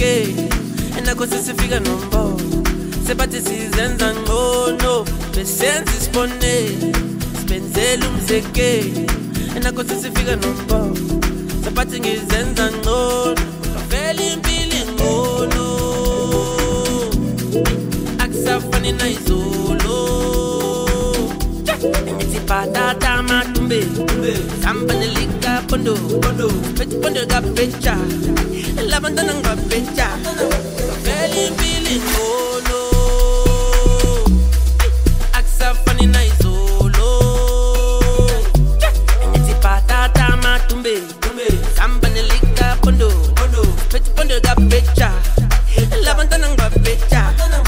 umzeke enakho sesifika nombo sebathi sizenza ngcono besenza isibonelo sibenzela umzeke enakho sesifika nombo sebathi ngizenza ngcono kavela impilo ingcono akusafani nayizolo engithi patata matumbe samba nelika pondo pondo kapecha labantwana ngapecha kavela impilo ingcono akusafani nayizolo engithi patata matumbe samba nelika pondo pondo kapecha labantwana ngapecha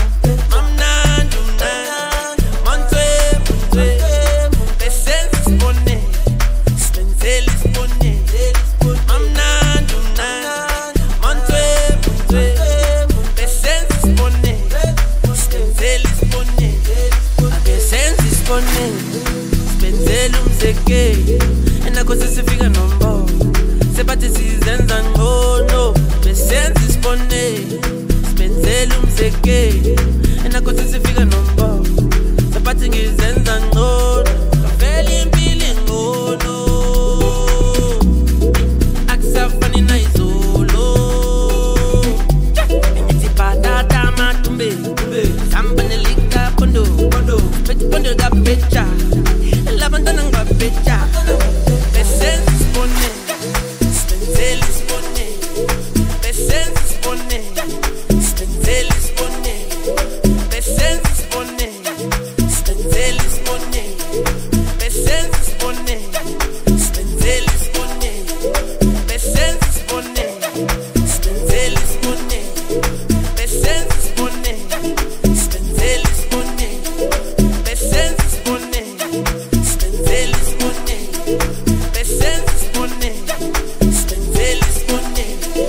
sibenzela umzeke enakho sesifika nombo sebathi sizenza ngcono besenza isibonelo sibenzela umzeke enakho sesifika nombo sebathi ngizenza ngcono kavela impilo ingcono akusafani nayizolo engithi patata matumbe samba nelika pondo pondo kapecha labantwana ngapecha besenza isibonelo sibenzela isibonelo besenza isibonelo sibenzela isibonelo besenza isibonelo sibenzela isibonelo besenza isibonelo sibenzela isibonelo besenza isibonelo sibenzela isibonelo besenza isibonelo sibenzela isibonelo besenza isibonelo sibenzela isibonelo besenza isibonelo sibenzela isibonelo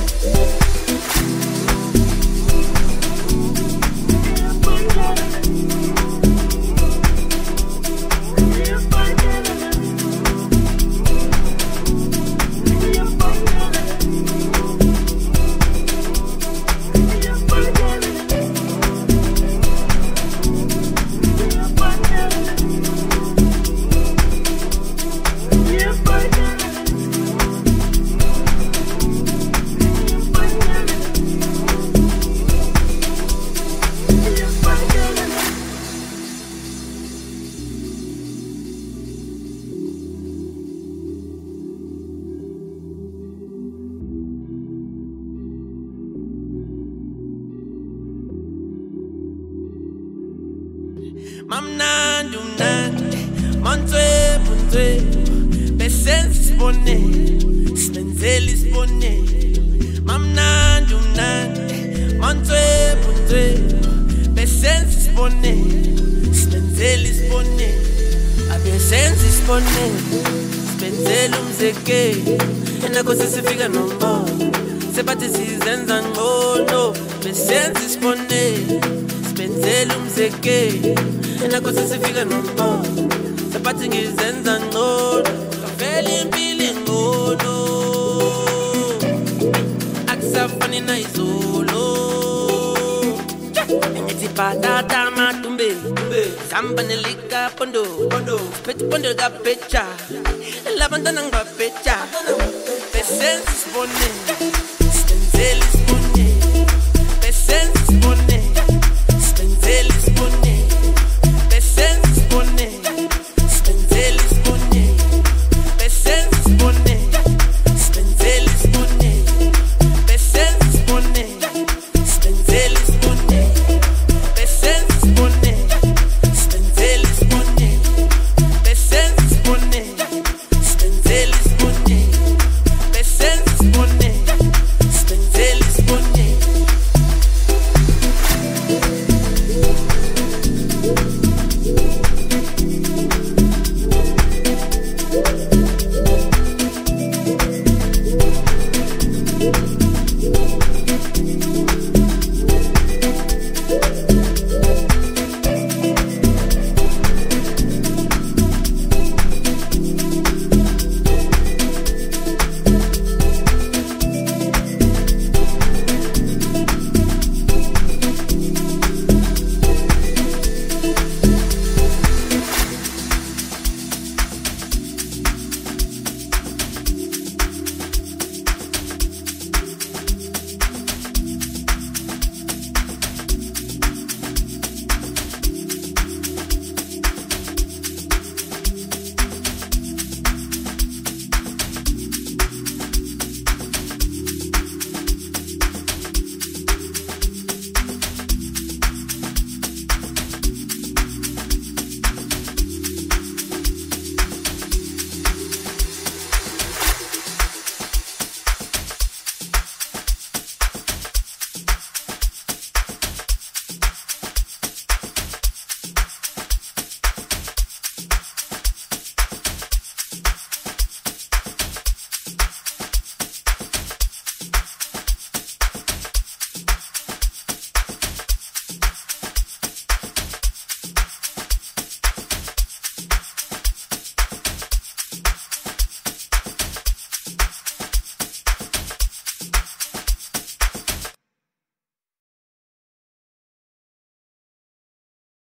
Mamnandi umnandi monthwe punthwe besenza isibonelo sibenzela isibonelo mamnandi umnandi monthwe punthwe besenza isibonelo sibenzela isibonelo abesenza isibonelo sibenzela umzeke enakho sesifika nombo sebathi sizenza ngcono besenza isibonelo sibenzela umzeke enakho sesifika nombo sebathi ngizenza ngcono kavela impilo ingcono akusafani nayizolo engithi patata matumbe samba nelika pondo pondo kapecha labantwana ngapecha besenza isibonelo